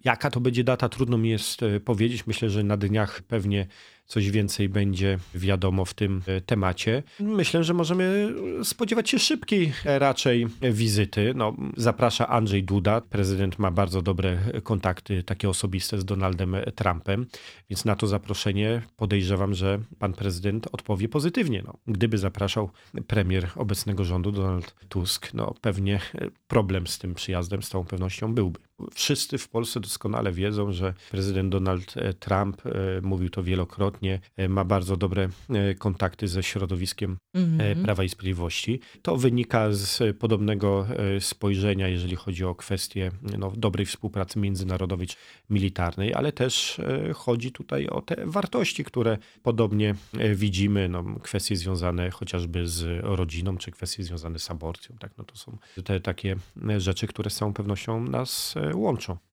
Jaka to będzie data, trudno mi jest powiedzieć. Myślę, że na dniach pewnie coś więcej będzie wiadomo w tym temacie. Myślę, że możemy spodziewać się szybkiej raczej wizyty. No, zaprasza Andrzej Duda. Prezydent ma bardzo dobre kontakty, takie osobiste z Donaldem Trumpem, więc na to zaproszenie podejrzewam, że pan prezydent odpowie pozytywnie. No, gdyby zapraszał premier obecnego rządu Donald Tusk, no pewnie problem z tym przyjazdem z całą pewnością byłby. Wszyscy w Polsce doskonale wiedzą, że prezydent Donald Trump, mówił to wielokrotnie, ma bardzo dobre kontakty ze środowiskiem Prawa i Sprawiedliwości. To wynika z podobnego spojrzenia, jeżeli chodzi o kwestie dobrej współpracy międzynarodowej czy militarnej, ale też chodzi tutaj o te wartości, które podobnie widzimy, kwestie związane chociażby z rodziną, czy kwestie związane z aborcją. Tak? No to są te takie rzeczy, które z całą pewnością nas łączą.